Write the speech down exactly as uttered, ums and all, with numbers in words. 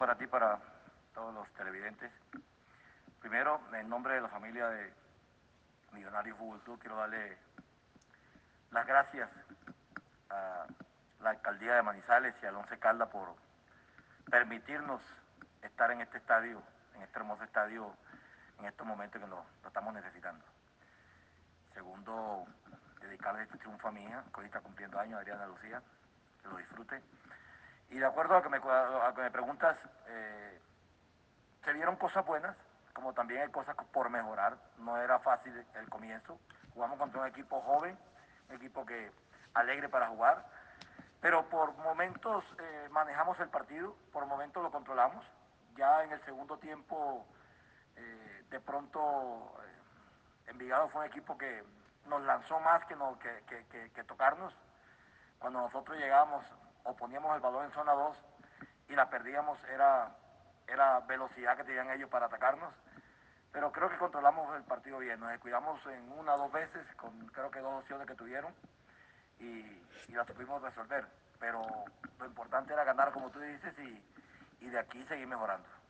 Para ti, para todos los televidentes. Primero, en nombre de la familia de Millonarios Fútbol Club, quiero darle las gracias a la alcaldía de Manizales y al Once Caldas por permitirnos estar en este estadio, en este hermoso estadio, en estos momentos que lo, lo estamos necesitando. Segundo, dedicarle este triunfo a mi hija, que hoy está cumpliendo años, Adriana Lucía, que lo disfrute. Y de acuerdo a lo que me, a que me preguntas, eh, se vieron cosas buenas, como también hay cosas por mejorar. No era fácil el comienzo. Jugamos contra un equipo joven, un equipo que alegre para jugar, pero por momentos eh, manejamos el partido, por momentos lo controlamos. Ya en el segundo tiempo, eh, de pronto, eh, Envigado fue un equipo que nos lanzó más que, no, que, que, que, que tocarnos. Cuando nosotros llegamos o poníamos el balón en zona dos y la perdíamos, era, era velocidad que tenían ellos para atacarnos. Pero creo que controlamos el partido bien, nos descuidamos en una o dos veces, con creo que dos opciones que tuvieron, y, y las pudimos resolver. Pero lo importante era ganar, como tú dices, y, y de aquí seguir mejorando.